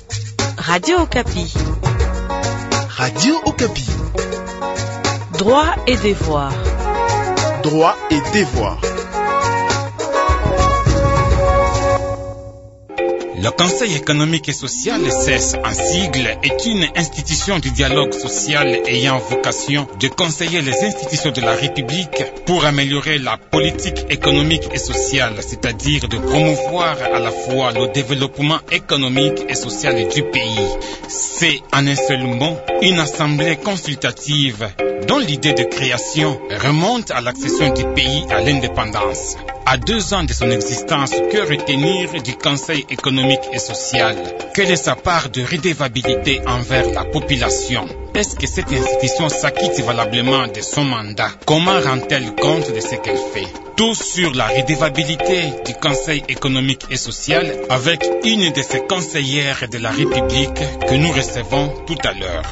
Radio Okapi. Radio Okapi. Droits et devoirs. Droits et devoirs. Le Conseil économique et social, CES en sigle, est une institution du dialogue social ayant vocation de conseiller les institutions de la République pour améliorer la politique économique et sociale, c'est-à-dire de promouvoir à la fois le développement économique et social du pays. C'est en un seul mot une assemblée consultative dont l'idée de création remonte à l'accession du pays à l'indépendance. À 2 ans de son existence, que retenir du Conseil économique et social? Quelle est sa part de redevabilité envers la population? Est-ce que cette institution s'acquitte valablement de son mandat? Comment rend-elle compte de ce qu'elle fait? Tout sur la redevabilité du Conseil économique et social avec une de ses conseillères de la République que nous recevons tout à l'heure.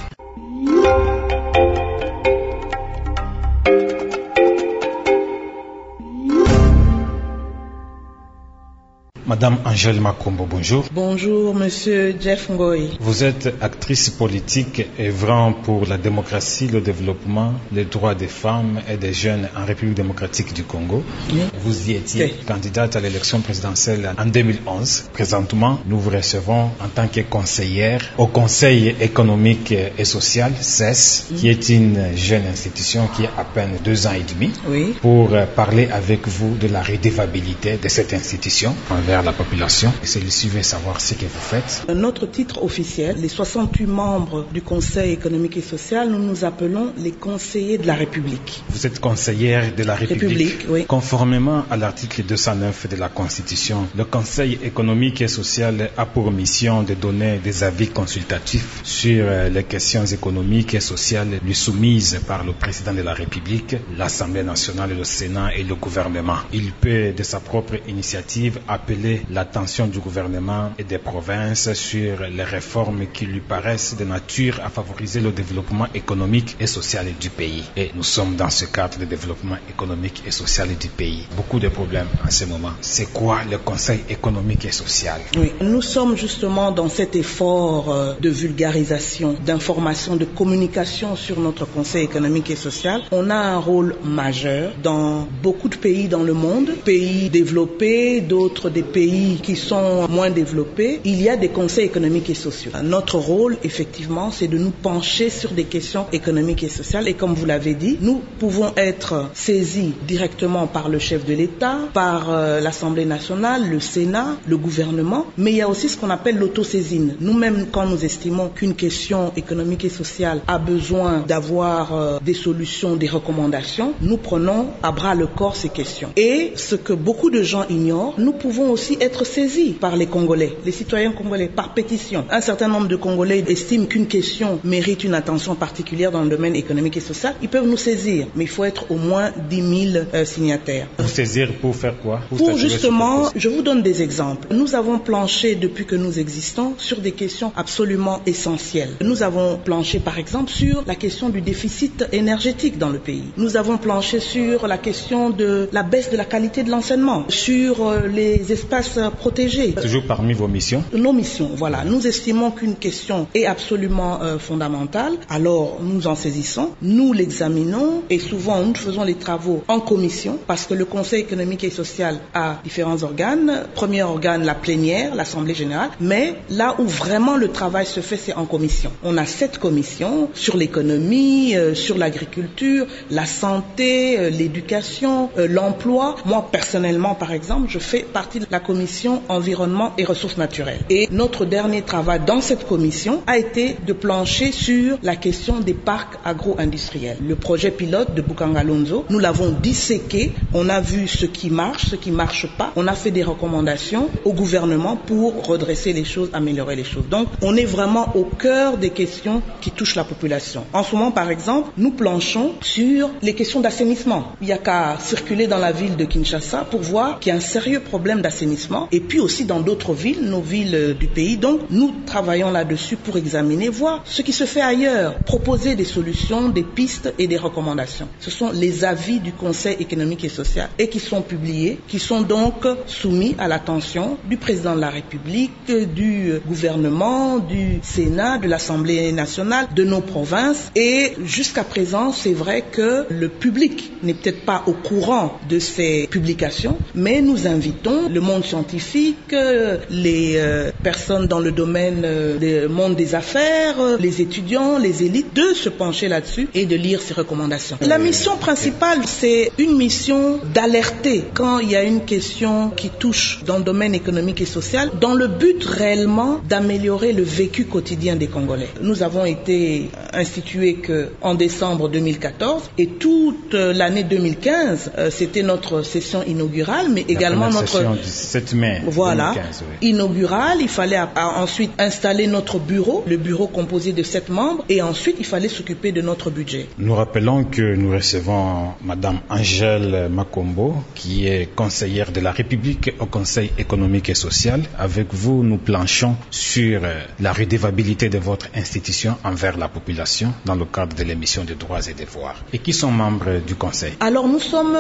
Madame Angèle Makombo, bonjour. Bonjour, Monsieur Jeff Ngoy. Vous êtes actrice politique œuvrant pour la démocratie, le développement, les droits des femmes et des jeunes en République démocratique du Congo. Oui. Vous y étiez candidate à l'élection présidentielle en 2011. Présentement, nous vous recevons en tant que conseillère au Conseil économique et social, CES, qui est une jeune institution qui a à peine 2 ans et demi, pour parler avec vous de la redevabilité de cette institution envers la population. Et celui-ci veut savoir ce que vous faites. Notre titre officiel, les 68 membres du Conseil économique et social, nous nous appelons les conseillers de la République. Vous êtes conseillère de la République. Oui. Conformément à l'article 209 de la Constitution, le Conseil économique et social a pour mission de donner des avis consultatifs sur les questions économiques et sociales lui soumises par le président de la République, l'Assemblée nationale, le Sénat et le gouvernement. Il peut, de sa propre initiative, appeler l'attention du gouvernement et des provinces sur les réformes qui lui paraissent de nature à favoriser le développement économique et social du pays. Et nous sommes dans ce cadre de développement économique et social du pays. Beaucoup de problèmes en ce moment. C'est quoi le Conseil économique et social? Oui, nous sommes justement dans cet effort de vulgarisation, d'information, de communication sur notre Conseil économique et social. On a un rôle majeur dans beaucoup de pays dans le monde, pays développés, d'autres des pays qui sont moins développés, il y a des conseils économiques et sociaux. Notre rôle, effectivement, c'est de nous pencher sur des questions économiques et sociales. Et comme vous l'avez dit, nous pouvons être saisis directement par le chef de l'État, par l'Assemblée nationale, le Sénat, le gouvernement, mais il y a aussi ce qu'on appelle l'autosaisine. Nous-mêmes, quand nous estimons qu'une question économique et sociale a besoin d'avoir des solutions, des recommandations, nous prenons à bras le corps ces questions. Et ce que beaucoup de gens ignorent, nous pouvons aussi être saisis par les Congolais, les citoyens congolais, par pétition. Un certain nombre de Congolais estiment qu'une question mérite une attention particulière dans le domaine économique et social. Ils peuvent nous saisir, mais il faut être au moins 10 000 signataires. Vous saisir pour faire quoi? Pour justement, je vous donne des exemples. Nous avons planché depuis que nous existons sur des questions absolument essentielles. Nous avons planché par exemple sur la question du déficit énergétique dans le pays. Nous avons planché sur la question de la baisse de la qualité de l'enseignement, sur les espaces protégés. Toujours parmi vos missions? Nos missions, voilà. Nous estimons qu'une question est absolument fondamentale, alors nous en saisissons, nous l'examinons et souvent nous faisons les travaux en commission parce que le Conseil économique et social a différents organes. Premier organe, la plénière, l'Assemblée générale, mais là où vraiment le travail se fait, c'est en commission. On a 7 commissions sur l'économie, sur l'agriculture, la santé, l'éducation, l'emploi. Moi, personnellement, par exemple, je fais partie de la commission environnement et ressources naturelles. Et notre dernier travail dans cette commission a été de plancher sur la question des parcs agro-industriels. Le projet pilote de Bukangalonzo, nous l'avons disséqué, on a vu ce qui marche pas, on a fait des recommandations au gouvernement pour redresser les choses, améliorer les choses. Donc, on est vraiment au cœur des questions qui touchent la population. En ce moment, par exemple, nous planchons sur les questions d'assainissement. Il n'y a qu'à circuler dans la ville de Kinshasa pour voir qu'il y a un sérieux problème d'assainissement. d'assainissement, et puis aussi dans d'autres villes, nos villes du pays. Donc, nous travaillons là-dessus pour examiner, voir ce qui se fait ailleurs, proposer des solutions, des pistes et des recommandations. Ce sont les avis du Conseil économique et social et qui sont publiés, qui sont donc soumis à l'attention du président de la République, du gouvernement, du Sénat, de l'Assemblée nationale, de nos provinces. Et jusqu'à présent, c'est vrai que le public n'est peut-être pas au courant de ces publications, mais nous invitons le monde scientifique, les personnes dans le domaine du monde des affaires, les étudiants, les élites, de se pencher là-dessus et de lire ces recommandations. La mission principale, c'est une mission d'alerter quand il y a une question qui touche dans le domaine économique et social, dans le but réellement d'améliorer le vécu quotidien des Congolais. Nous avons été institués qu'en décembre 2014 et toute l'année 2015, c'était notre session inaugurale, mais également notre session du 7 mai 2015, oui. Inaugurale. Il fallait ensuite installer notre bureau, le bureau composé de 7 membres, et ensuite il fallait s'occuper de notre budget. Nous rappelons que nous recevons Madame Angèle Makombo, qui est conseillère de la République au Conseil économique et social. Avec vous, nous planchons sur la redevabilité de votre institution envers la population dans le cadre de l'émission de droits et devoirs. Et qui sont membres du Conseil? Alors nous sommes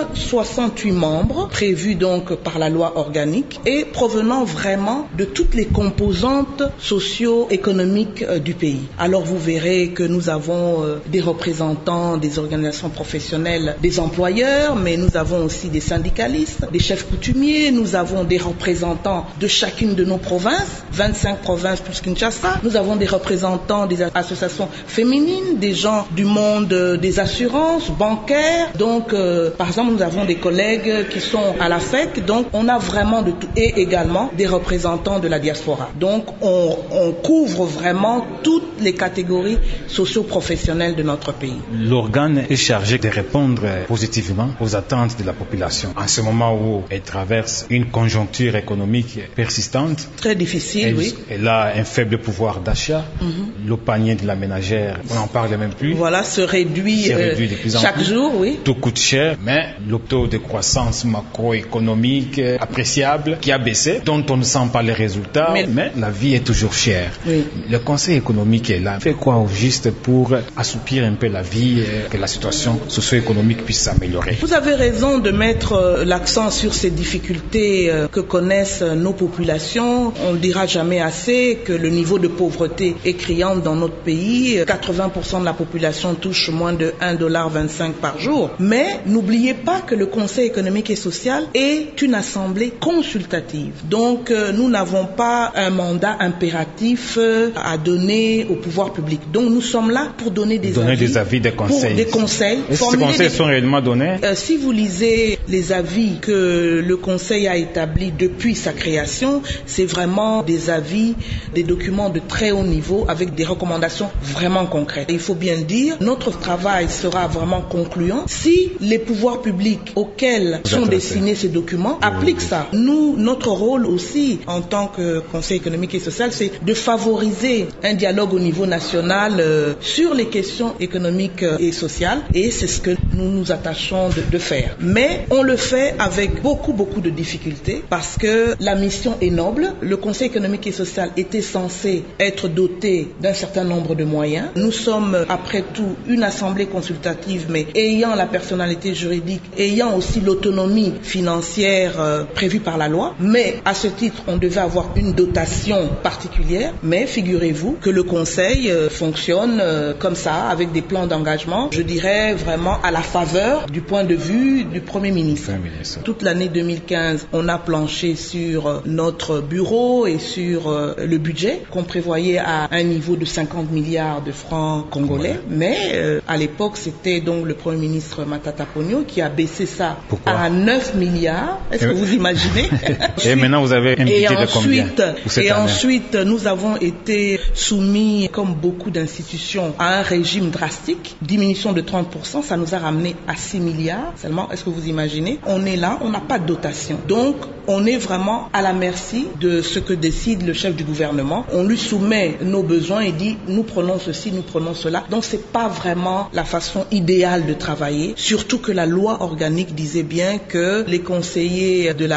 68 membres, prévus donc par la loi organique et provenant vraiment de toutes les composantes socio-économiques du pays. Alors vous verrez que nous avons des représentants des organisations professionnelles, des employeurs, mais nous avons aussi des syndicalistes, des chefs coutumiers, nous avons des représentants de chacune de nos provinces, 25 provinces plus Kinshasa, nous avons des représentants des associations féminines, des gens du monde des assurances, bancaires, donc par exemple nous avons des collègues qui sont à la FEC, donc on a vraiment de tout, et également des représentants de la diaspora. Donc on couvre vraiment toutes les catégories socio-professionnelles de notre pays. L'organe est chargé de répondre positivement aux attentes de la population en ce moment où elle traverse une conjoncture économique persistante. Très difficile, oui. Elle a un faible pouvoir d'achat. Le panier de la ménagère, on n'en parle même plus. Voilà, se réduit de plus en chaque plus. jour, oui. Tout coûte cher, mais le taux de croissance macroéconomique appréciable qui a baissé, dont on ne sent pas les résultats, mais la vie est toujours chère. Oui. Le Conseil économique est là. Fait quoi au juste pour assouplir un peu la vie et que la situation socio-économique puisse s'améliorer? Vous avez raison de mettre l'accent sur ces difficultés que connaissent nos populations. On ne dira jamais assez que le niveau de pauvreté est criant dans notre pays. 80% de la population touche moins de $1,25 par jour. Mais n'oubliez pas que le Conseil économique et social est une assemblée consultative. Donc nous n'avons pas un mandat impératif à donner au pouvoir public. Donc nous sommes là pour donner des avis, des conseils. Des conseils. Est-ce que ces conseils sont réellement donnés? Si vous lisez les avis que le Conseil a établis depuis sa création, c'est vraiment des avis, des documents de très haut niveau avec des recommandations vraiment concrètes. Et il faut bien le dire, notre travail sera vraiment concluant si les pouvoirs publics auxquels sont destinés ces documents appliquent ça. Nous, notre rôle aussi en tant que Conseil économique et social, c'est de favoriser un dialogue au niveau national sur les questions économiques et sociales, et c'est ce que nous nous attachons de faire. Mais on le fait avec beaucoup de difficultés parce que la mission est noble. Le Conseil économique et social était censé être doté d'un certain nombre de moyens. Nous sommes après tout une assemblée consultative, mais ayant la personnalité juridique, ayant aussi l'autonomie financière prévue par la loi. Mais à ce titre, on devait avoir une dotation particulière. Mais figurez-vous que le Conseil fonctionne comme ça, avec des plans d'engagement, je dirais vraiment à la faveur du point de vue du Premier ministre. Toute l'année 2015, on a planché sur notre bureau et sur le budget qu'on prévoyait à un niveau de 50 milliards de francs congolais. Mais à l'époque, c'était donc le Premier ministre Matata Ponyo qui a baissé ça à 9 milliards. Est-ce que vous imaginez? Et maintenant, vous avez un budget de combien pour cette année? Ensuite, nous avons été soumis, comme beaucoup d'institutions, à un régime drastique. Diminution de 30%, ça nous a ramené à 6 milliards seulement. Est-ce que vous imaginez? On est là, on n'a pas de dotation. Donc, on est vraiment à la merci de ce que décide le chef du gouvernement. On lui soumet nos besoins et dit, nous prenons ceci, nous prenons cela. Donc, c'est pas vraiment la façon idéale de travailler. Surtout que la loi organique disait bien que les conseillers de la République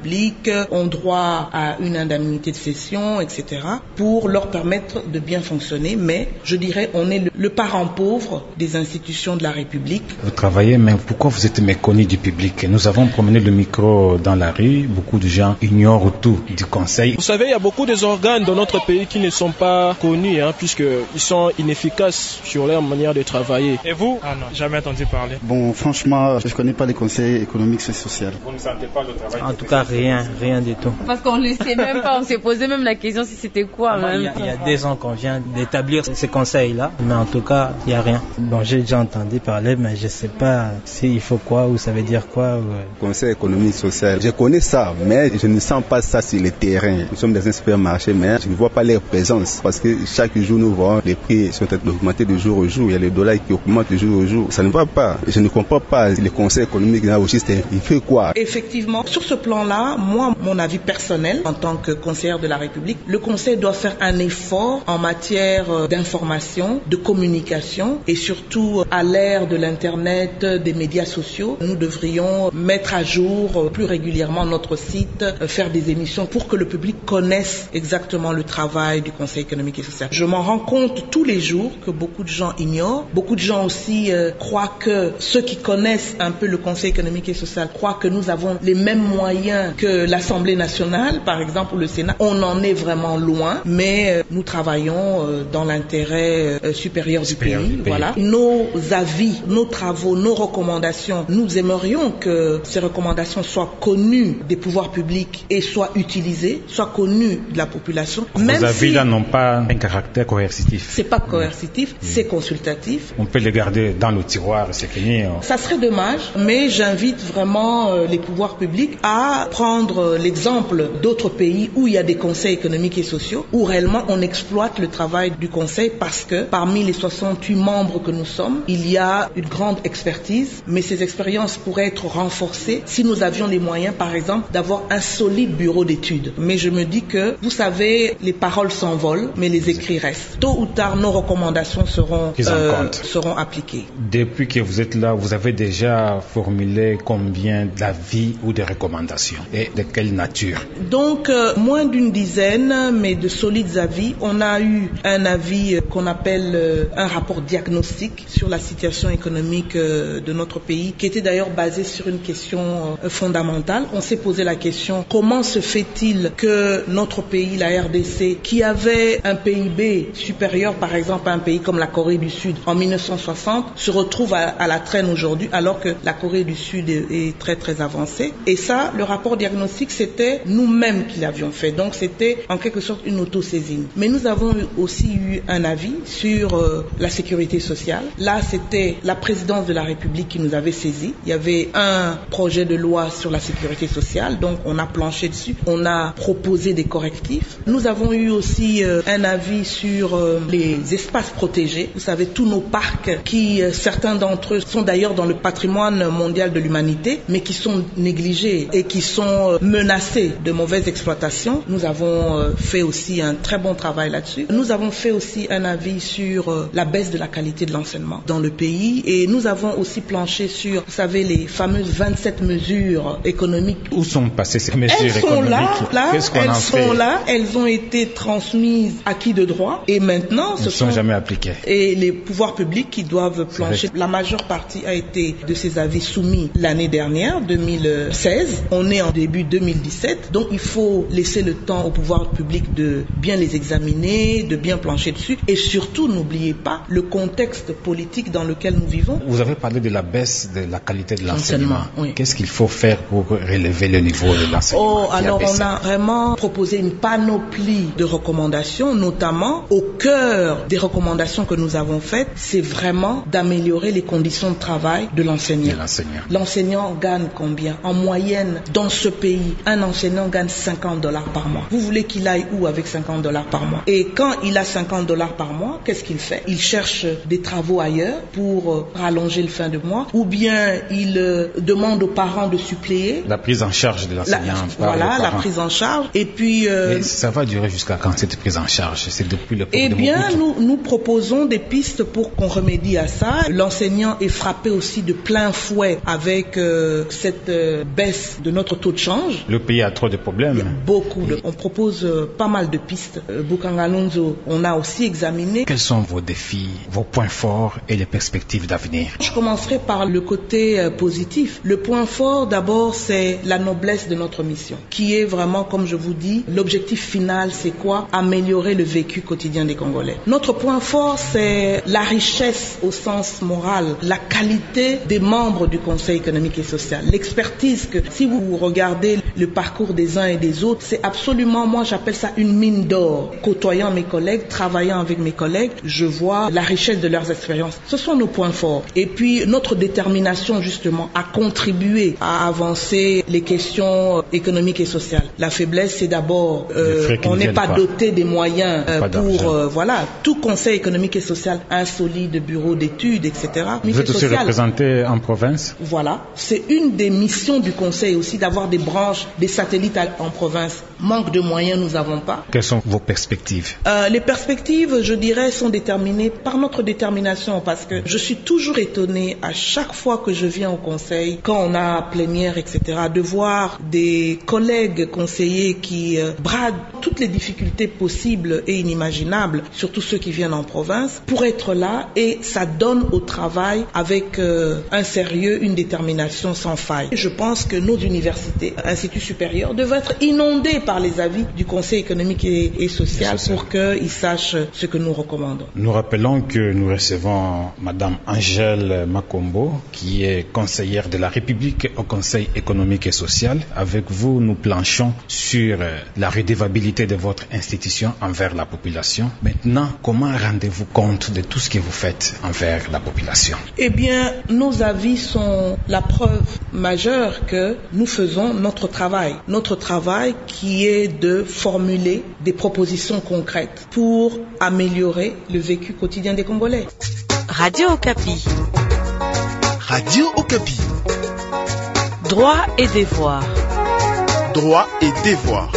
République ont droit à une indemnité de cession, etc., pour leur permettre de bien fonctionner. Mais je dirais, on est le parent pauvre des institutions de la République. Vous travaillez, mais pourquoi vous êtes méconnu du public? Nous avons promené le micro dans la rue, beaucoup de gens ignorent tout du Conseil. Vous savez, il y a beaucoup d'organes dans notre pays qui ne sont pas connus, puisqu'ils sont inefficaces sur leur manière de travailler. Et vous? Ah non, jamais entendu parler. Bon, franchement, je ne connais pas les conseils économiques et sociaux. Vous ne sentez pas le travail? En tout cas, rien du tout. Parce qu'on ne le sait même pas, on s'est posé même la question si c'était quoi. Il y a 2 ans qu'on vient d'établir ces conseils-là, mais en tout cas, il n'y a rien. Bon, j'ai déjà entendu parler, mais je ne sais pas s'il faut quoi ou ça veut dire quoi. Conseil économique et social, je connais ça, mais je ne sens pas ça sur le terrain. Nous sommes dans un supermarché, mais je ne vois pas leur présence parce que chaque jour, nous voyons les prix sont augmentés de jour au jour. Il y a le dollar qui augmente de jour au jour. Ça ne va pas. Je ne comprends pas. Le Conseil économique là aussi, il fait quoi? Effectivement, sur ce plan-là, moi, mon avis personnel, en tant que conseillère de la République, le Conseil doit faire un effort en matière d'information, de communication et surtout à l'ère de l'Internet, des médias sociaux. Nous devrions mettre à jour plus régulièrement notre site, faire des émissions pour que le public connaisse exactement le travail du Conseil économique et social. Je m'en rends compte tous les jours que beaucoup de gens ignorent. Beaucoup de gens aussi croient que ceux qui connaissent un peu le Conseil économique et social croient que nous avons les mêmes moyens que l'Assemblée nationale, par exemple, ou le Sénat. On en est vraiment loin, mais nous travaillons dans l'intérêt supérieur du pays. Voilà. Nos avis, nos travaux, nos recommandations, nous aimerions que ces recommandations soient connues des pouvoirs publics et soient utilisées, soient connues de la population. Vos avis là n'ont pas un caractère coercitif. C'est pas coercitif, c'est consultatif. On peut les garder dans le tiroir, c'est fini. Ça serait dommage, mais j'invite vraiment les pouvoirs publics à prendre l'exemple d'autres pays où il y a des conseils économiques et sociaux, où réellement on exploite le travail du conseil parce que parmi les 68 membres que nous sommes, il y a une grande expertise, mais ces expériences pourraient être renforcées si nous avions les moyens, par exemple, d'avoir un solide bureau d'études. Mais je me dis que, vous savez, les paroles s'envolent, mais les écrits restent. Tôt ou tard, nos recommandations seront appliquées. Depuis que vous êtes là, vous avez déjà formulé combien d'avis ou de recommandations et de quelle nature? Donc, moins d'une dizaine, mais de solides avis. On a eu un avis qu'on appelle un rapport diagnostique sur la situation économique de notre pays, qui était d'ailleurs basé sur une question fondamentale. On s'est posé la question, comment se fait-il que notre pays, la RDC, qui avait un PIB supérieur par exemple à un pays comme la Corée du Sud en 1960, se retrouve à la traîne aujourd'hui alors que la Corée du Sud est très très avancée. Et ça, le rapport diagnostique, c'était nous-mêmes qui l'avions fait. Donc c'était en quelque sorte une autosaisine. Mais nous avons aussi eu un avis sur la sécurité sociale. Là, c'était la présidence de la République qui nous avait saisis. Il y avait un projet de loi sur la sécurité sociale, donc on a planché dessus. On a proposé des correctifs. Nous avons eu aussi un avis sur les espaces protégés. Vous savez, tous nos parcs qui, certains d'entre eux, sont d'ailleurs dans le patrimoine mondial de l'humanité, mais qui sont négligés et qui sont menacés de mauvaise exploitation. Nous avons fait aussi un très bon travail là-dessus. Nous avons fait aussi un avis sur la baisse de la qualité de l'enseignement dans le pays et nous avons aussi planché sur, vous savez, les fameuses 27 mesures économiques. Où sont passées ces mesures économiques? Elles ont été transmises à qui de droit et maintenant ne sont jamais appliquées. Et les pouvoirs publics qui doivent plancher. La majeure partie a été de ces avis soumis l'année dernière, 2016. On est en début 2017, donc il faut laisser le temps aux pouvoirs publics de bien les examiner, de bien plancher dessus et surtout n'oubliez pas le contexte politique dans lequel nous vivons. Vous avez parlé de la baisse de la qualité de l'enseignement. Oui. Qu'est-ce qu'il faut faire pour relever le niveau de l'enseignement? Alors on a vraiment proposé une panoplie de recommandations, notamment au cœur des recommandations que nous avons faites, c'est vraiment d'améliorer les conditions de travail de l'enseignant. L'enseignant gagne combien? En moyenne, dans ce pays, un enseignant gagne $50 par mois. Vous voulez qu'il aille où avec $50 par mois? Et quand il a $50 par mois, qu'est-ce qu'il fait? Il cherche des travaux ailleurs pour rallonger le fin de mois, ou bien il demande aux parents de suppléer. La prise en charge de l'enseignant. La prise en charge. Et puis... ça va durer jusqu'à quand cette prise en charge? C'est depuis le Eh bien, nous proposons des pistes pour qu'on remédie à ça. L'enseignant est frappé aussi de plein fouet avec cette baisse de notre taux de de change. Le pays a trop de problèmes. On propose pas mal de pistes. Bukangalonzo, on a aussi examiné. Quels sont vos défis, vos points forts et les perspectives d'avenir? Je commencerai par le côté positif. Le point fort, d'abord, c'est la noblesse de notre mission, qui est vraiment, comme je vous dis, l'objectif final, c'est quoi? Améliorer le vécu quotidien des Congolais. Notre point fort, c'est la richesse au sens moral, la qualité des membres du Conseil économique et social, l'expertise que, si vous regardez le parcours des uns et des autres, c'est absolument, moi j'appelle ça une mine d'or. Côtoyant mes collègues, travaillant avec mes collègues, je vois la richesse de leurs expériences. Ce sont nos points forts. Et puis notre détermination justement à contribuer à avancer les questions économiques et sociales. La faiblesse, c'est d'abord on n'est pas doté des moyens pour tout conseil économique et social, un solide bureau d'études, etc. Vous êtes aussi représenté en province? Voilà, c'est une des missions du conseil aussi d'avoir des branches, des satellites en province. Manque de moyens, nous n'avons pas. Quelles sont vos perspectives? Les perspectives, je dirais, sont déterminées par notre détermination, parce que je suis toujours étonnée à chaque fois que je viens au conseil, quand on a plénière, etc., de voir des collègues conseillers qui bradent toutes les difficultés possibles et inimaginables, surtout ceux qui viennent en province, pour être là, et ça donne au travail avec un sérieux, une détermination sans faille. Je pense que nos universités, instituts supérieurs, devraient être inondés par les avis du Conseil économique et social pour qu'ils sachent ce que nous recommandons. Nous rappelons que nous recevons Madame Angèle Makombo, qui est conseillère de la République au Conseil économique et social. Avec vous, nous planchons sur la redevabilité de votre institution envers la population. Maintenant, comment rendez-vous compte de tout ce que vous faites envers la population? Eh bien, nos avis sont la preuve majeure que nous faisons notre travail. Notre travail qui est de formuler des propositions concrètes pour améliorer le vécu quotidien des Congolais. Radio Okapi. Radio Okapi. Droit et devoir. Droit et devoir.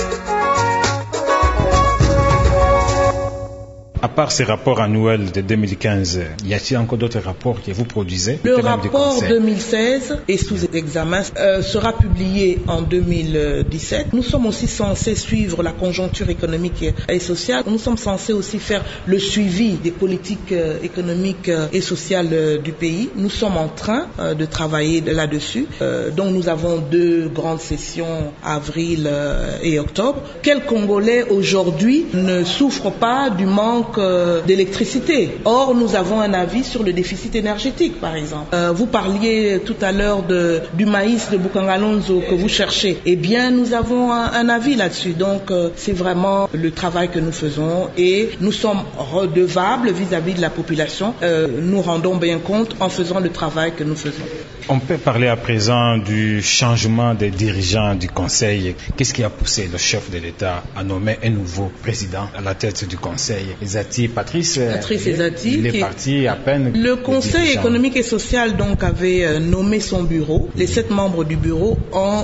À part ces rapports annuels de 2015, y a-t-il encore d'autres rapports que vous produisez? Le rapport 2016 est sous examen, sera publié en 2017. Nous sommes aussi censés suivre la conjoncture économique et sociale. Nous sommes censés aussi faire le suivi des politiques économiques et sociales du pays. Nous sommes en train de travailler là-dessus. Donc nous avons 2 grandes sessions, avril et octobre. Quel Congolais aujourd'hui ne souffre pas du manque d'électricité? Or, nous avons un avis sur le déficit énergétique, par exemple. Vous parliez tout à l'heure du maïs de Bukangalonzo que vous cherchez. Eh bien, nous avons un avis là-dessus. Donc, c'est vraiment le travail que nous faisons et nous sommes redevables vis-à-vis de la population. Nous rendons bien compte en faisant le travail que nous faisons. On peut parler à présent du changement des dirigeants du Conseil. Qu'est-ce qui a poussé le chef de l'État à nommer un nouveau président à la tête du Conseil? Patrice Ezati, il est parti à peine. Le Conseil économique et social donc avait nommé son bureau, les 7 membres du bureau en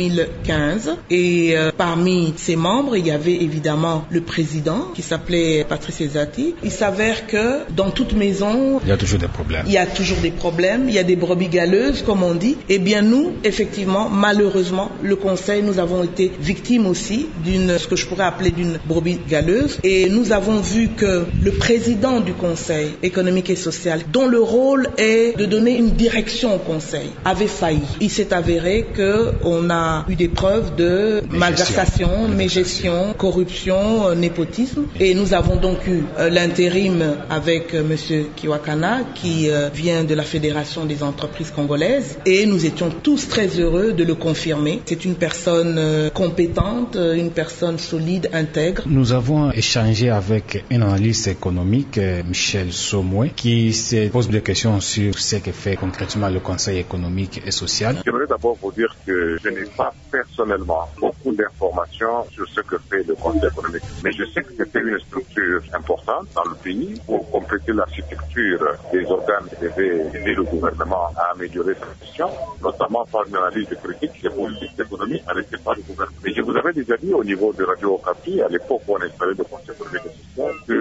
2015 et parmi ces membres il y avait évidemment le président qui s'appelait Patrice Ezati. Il s'avère que dans toute maison il y a toujours des problèmes. Il y a toujours des problèmes, il y a des brebis galeuses comme on dit. Eh bien nous effectivement malheureusement le Conseil nous avons été victimes aussi ce que je pourrais appeler d'une brebis galeuse et nous avons vu que le président du Conseil économique et social, dont le rôle est de donner une direction au Conseil, avait failli. Il s'est avéré qu'on a eu des preuves de malversation, mégestion, corruption, népotisme. Et nous avons donc eu l'intérim avec M. Kiwakana, qui vient de la Fédération des entreprises congolaises. Et nous étions tous très heureux de le confirmer. C'est une personne compétente, une personne solide, intègre. Nous avons échangé avec un analyste économique, Michel Somoué, qui se pose des questions sur ce que fait concrètement le Conseil économique et social. J'aimerais d'abord vous dire que je n'ai pas personnellement beaucoup d'informations sur ce que fait le Conseil économique. Mais je sais que c'était une structure importante dans le pays pour compléter l'architecture des organes qui devaient aider le gouvernement à améliorer sa gestion, notamment par une analyse de critique des politiques économiques arrêtées par le gouvernement. Mais je vous avais déjà dit au niveau de Radio Okapi, à l'époque où on installait le Conseil économique et social, que ça serait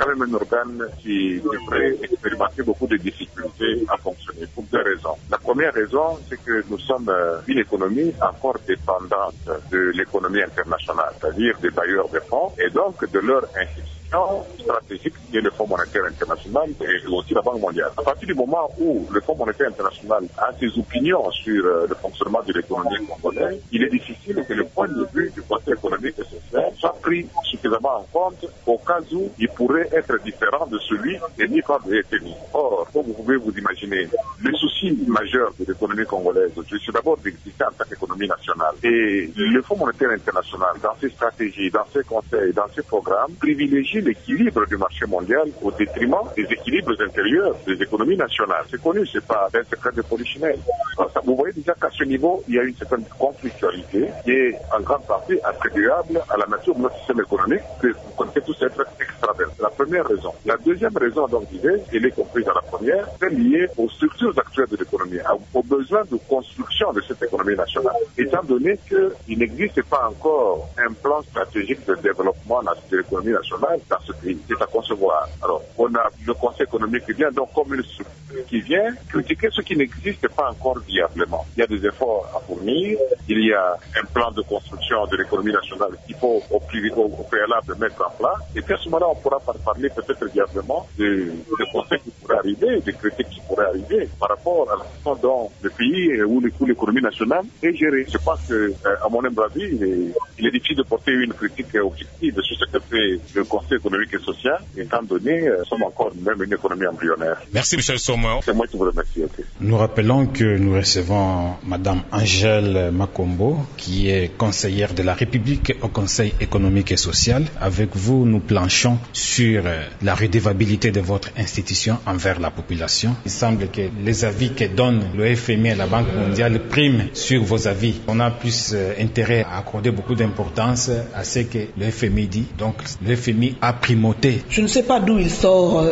quand même un organe qui devrait expérimenter beaucoup de difficultés à fonctionner pour deux raisons. La première raison, c'est que nous sommes une économie encore dépendante de l'économie internationale, c'est-à-dire des bailleurs de fonds et donc de leur institution stratégique qui est le Fonds monétaire international et aussi la Banque mondiale. À partir du moment où le Fonds monétaire international a ses opinions sur le fonctionnement de l'économie congolaise, il est difficile que le point de vue du Conseil économique et social soit pris suffisamment en compte au cas où il pourrait être différent de celui émis par le FMI. Or, comme vous pouvez vous imaginer, le souci majeur de l'économie congolaise, c'est d'abord d'exister en tant qu'économie nationale. Et le Fonds monétaire international, dans ses stratégies, dans ses conseils, dans ses programmes, privilégie l'équilibre du marché mondial au détriment des équilibres intérieurs des économies nationales. C'est connu, c'est pas un secret de polichinelle. Vous voyez déjà qu'à ce niveau, il y a une certaine conflictualité qui est en grande partie attribuable à la nature de notre système économique que vous connaissez tous être extraverse. C'est la première raison. La deuxième raison, donc, elle est comprise dans la première, c'est liée aux structures actuelles de l'économie, aux besoins de construction de cette économie nationale. Étant donné qu'il n'existe pas encore un plan stratégique de développement de l'économie nationale dans ce pays, c'est à concevoir. Alors, on a le Conseil économique qui vient donc comme une structure qui vient critiquer ce qui n'existe pas encore viablement. Il y a des efforts à fournir, il y a un plan de construction de l'économie nationale qu'il faut au préalable mettre en place, et puis à ce moment-là, on pourra parler peut-être viablement de conseils qui pourraient arriver, des critiques qui pourraient arriver par rapport à la façon dont le pays ou l'économie nationale est gérée. Je pense que, à mon humble avis, il est difficile de porter une critique objective sur ce que fait le Conseil économique et social, étant donné nous sommes encore même une économie embryonnaire. Merci Michel Sommer. C'est moi qui vous remercie. Okay. Nous rappelons que nous recevons Madame Angèle Makombo, qui est conseillère de la République au Conseil économique et social. Avec vous, nous planchons sur la redevabilité de votre institution envers la population. Il semble que les avis que donne le FMI et la Banque mondiale priment sur vos avis. On a plus intérêt à accorder beaucoup d'importance à ce que le FMI dit. Donc, le FMI a primauté. Je ne sais pas d'où il sort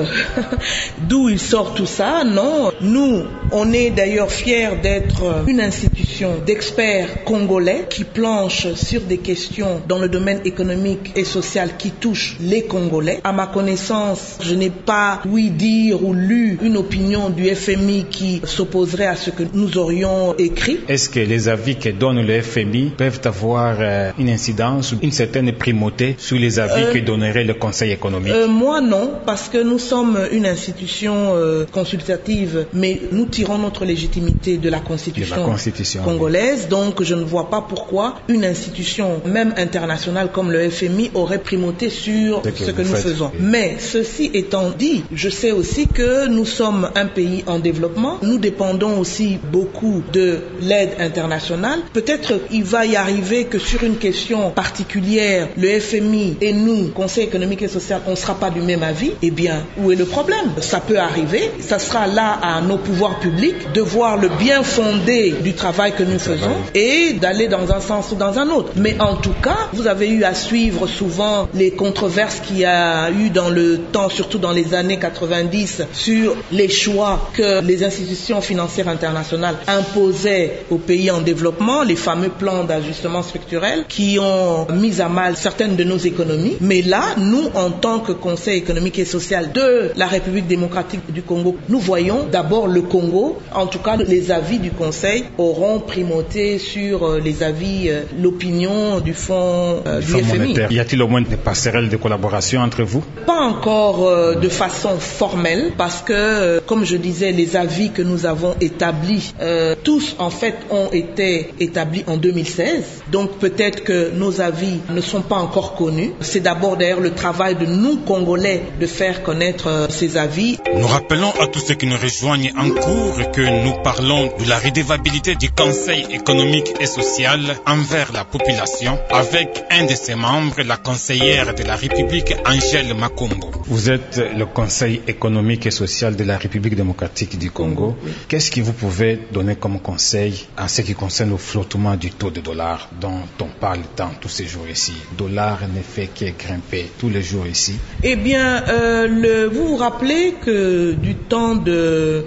tout ça. Non, nous, on est d'ailleurs fiers d'être une institution d'experts congolais qui planche sur des questions dans le domaine économique et social qui touchent les Congolais. À ma connaissance, je n'ai pas ouï dire ou lu une opinion du FMI qui s'opposerait à ce que nous aurions écrit. Est-ce que les avis que donne le FMI peuvent avoir une incidence ou une certaine primauté sur les avis que donnerait le Conseil économique? Moi, non, parce que nous sommes une institution consultative, mais nous tirons notre légitimité de la Constitution congolaise, donc je ne vois pas pourquoi une institution, même internationale comme le FMI, aurait primauté sur ce que nous faisons. Mais ceci étant dit, je sais aussi que nous sommes un pays en développement, nous dépendons aussi beaucoup de l'aide internationale. Peut-être il va y arriver que sur une question particulière, le FMI et nous, Conseil économique et social, on ne sera pas du même avis. Eh bien, où est le problème? Ça peut arriver, ça sera là à nos pouvoirs publics de voir le bien fondé du travail que nous faisons et d'aller dans un sens ou dans un autre. Mais en tout cas, vous avez eu à suivre souvent les controverses qu'il y a eu dans le temps, surtout dans les années 90, sur les choix que les institutions financières internationales imposaient aux pays en développement, les fameux plans d'ajustement structurel qui ont mis à mal certaines de nos économies. Mais là, nous, en tant que Conseil économique et social de la République démocratique du Congo, nous voyons d'abord le Congo. En tout cas, les avis du Conseil auront primauté sur les avis, l'opinion du Fonds du FMI. Monétaire. Y a-t-il au moins des passerelles de collaboration entre vous? Pas encore de façon formelle, parce que, comme je disais, les avis que nous avons établis, tous en fait ont été établis en 2016. Donc peut-être que nos avis ne sont pas encore connus. C'est d'abord d'ailleurs le travail de nous, Congolais, de faire connaître ces avis. Nous rappelons à tous ceux qui nous rejoignent en cours que nous parlons de la redevabilité du Conseil économique et social envers la population avec un de ses membres, la conseillère de la République, Angèle Makombo. Vous êtes le Conseil économique et social de la République démocratique du Congo. Oui. Qu'est-ce que vous pouvez donner comme conseil en ce qui concerne le flottement du taux de dollar dont on parle dans tous ces jours ici? Le dollar ne fait que grimper tous les jours ici. Eh bien, vous vous rappelez que du temps de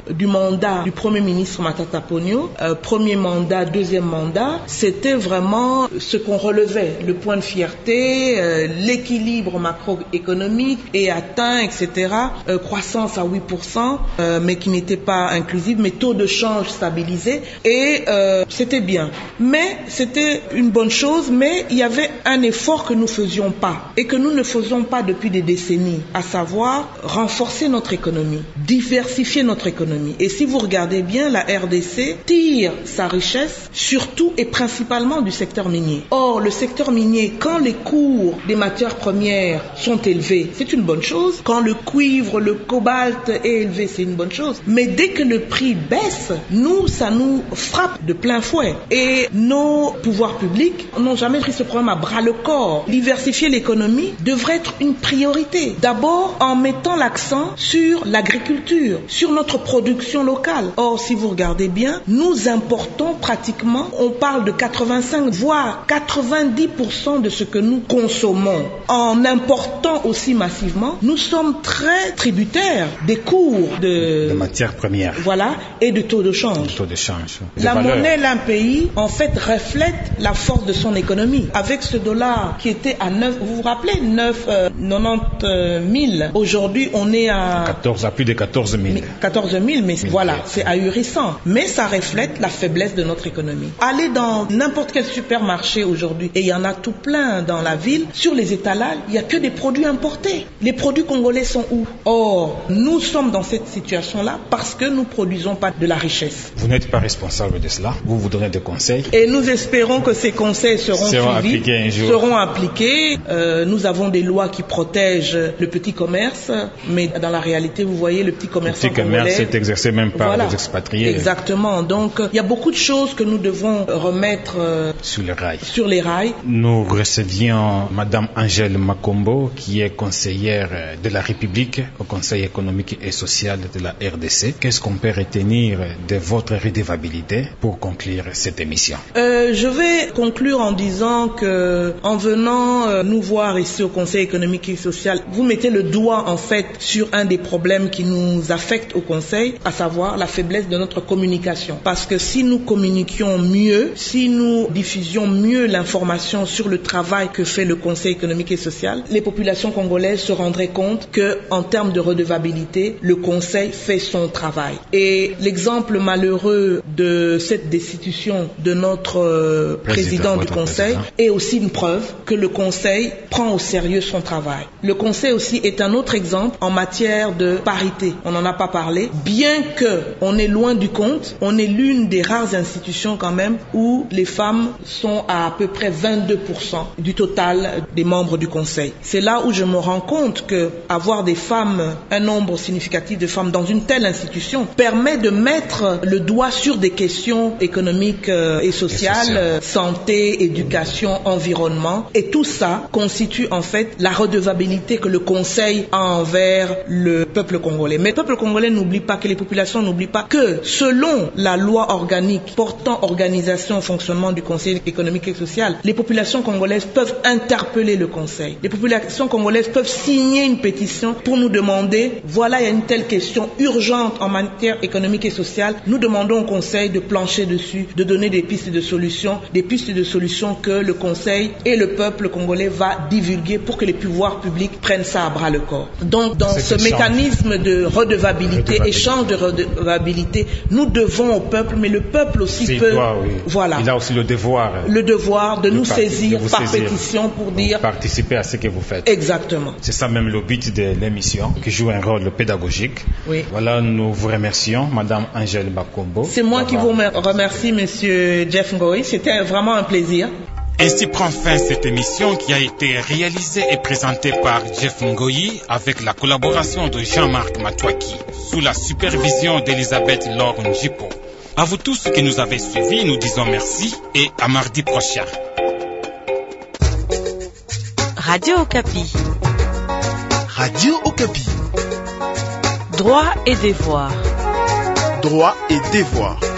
du mandat du Premier ministre Matata Ponyo, premier mandat, deuxième mandat, c'était vraiment ce qu'on relevait, le point de fierté, l'équilibre macroéconomique est atteint, etc. Croissance à 8%, mais qui n'était pas inclusive, mais taux de change stabilisé, et c'était bien. Mais c'était une bonne chose, mais il y avait un effort que nous faisions pas, et que nous ne faisons pas depuis des décennies, à savoir renforcer notre économie, diversifier notre économie. Et si vous regardez bien, la RDC tire sa richesse surtout et principalement du secteur minier. Or, le secteur minier, quand les cours des matières premières sont élevés, c'est une bonne chose. Quand le cuivre, le cobalt est élevé, c'est une bonne chose. Mais dès que le prix baisse, ça nous frappe de plein fouet. Et nos pouvoirs publics n'ont jamais pris ce problème à bras le corps. Diversifier l'économie devrait être une priorité. D'abord, en mettant l'accent sur l'agriculture, sur notre production locale. Or, si vous regardez bien, nous importons pratiquement, on parle de 85 voire 90% de ce que nous consommons. En important aussi massivement, nous sommes très tributaires des cours de matières premières. Voilà, et de taux de change. La monnaie d'un pays, en fait, reflète la force de son économie. Avec ce dollar qui était à 9, vous vous rappelez, 90 000. Aujourd'hui, on est à plus de 14 000. 14 000, mais voilà, c'est ahurissant. Mais ça reflète la faiblesse de notre économie. Allez dans n'importe quel supermarché aujourd'hui, et il y en a tout plein dans la ville, sur les étalages, il n'y a que des produits importés. Les produits congolais sont où? Or, nous sommes dans cette situation-là parce que nous ne produisons pas de la richesse. Vous n'êtes pas responsable de cela, vous donnez des conseils. Et nous espérons que ces conseils seront suivis, seront appliqués. Nous avons des lois qui protègent le petit commerce, mais dans la réalité, vous voyez, le petit commerçant congolais... Le petit commerce est exercé même par les expatriés. Exactement. Donc, il y a beaucoup de choses que nous devons remettre sur les rails. Nous recevions Madame Angèle Makombo, qui est conseillère de la République au Conseil économique et social de la RDC. Qu'est-ce qu'on peut retenir de votre redevabilité pour conclure cette émission? Je vais conclure en disant que, en venant nous voir ici au Conseil économique et social, vous mettez le doigt en fait sur un des problèmes qui nous affectent au Conseil, à savoir la faiblesse de notre communication. Parce que si nous communiquions mieux, si nous diffusions mieux l'information sur le travail que fait le Conseil économique et social, les populations congolaises se rendraient compte que, en termes de redevabilité, le Conseil fait son travail. Et l'exemple malheureux de cette destitution de notre président du Conseil est aussi une preuve que le Conseil prend au sérieux son travail. Le Conseil aussi est un autre exemple en matière de parité. On n'en a pas parlé. Bien que on est loin du compte, on est l'une des rares institutions quand même où les femmes sont à peu près 22% du total des membres du Conseil. C'est là où je me rends compte que avoir des femmes, un nombre significatif de femmes dans une telle institution permet de mettre le doigt sur des questions économiques et sociales, santé, éducation, environnement, et tout ça constitue en fait la redevabilité que le Conseil a envers le peuple congolais. Mais le peuple congolais n'oublie pas, que les populations n'oublient pas que selon la loi organique portant organisation et fonctionnement du Conseil économique et social, les populations congolaises peuvent interpeller le Conseil. Les populations congolaises peuvent signer une pétition pour nous demander, voilà, il y a une telle question urgente en matière économique et sociale, nous demandons au Conseil de plancher dessus, de donner des pistes de solutions que le Conseil et le peuple congolais va divulguer pour que les pouvoirs publics prennent ça à bras le corps. Donc, dans ce mécanisme de redevabilité, échange de redevabilité, nous devons au peuple, mais le peuple aussi voilà. Il a aussi le devoir de nous saisir par pétition pour dire participer à ce que vous faites. Exactement. C'est ça même le but de l'émission, qui joue un rôle pédagogique. Oui. Voilà, nous vous remercions, Madame Angèle Makombo. C'est moi qui vous remercie, Monsieur Jeff Ngoy. C'était vraiment un plaisir. Ainsi prend fin cette émission qui a été réalisée et présentée par Jeff Ngoyi avec la collaboration de Jean-Marc Matouaki sous la supervision d'Elisabeth Laure Njipo. À vous tous qui nous avez suivis, nous disons merci et à mardi prochain. Radio Okapi. Radio Okapi. Droit et devoir. Droit et devoir.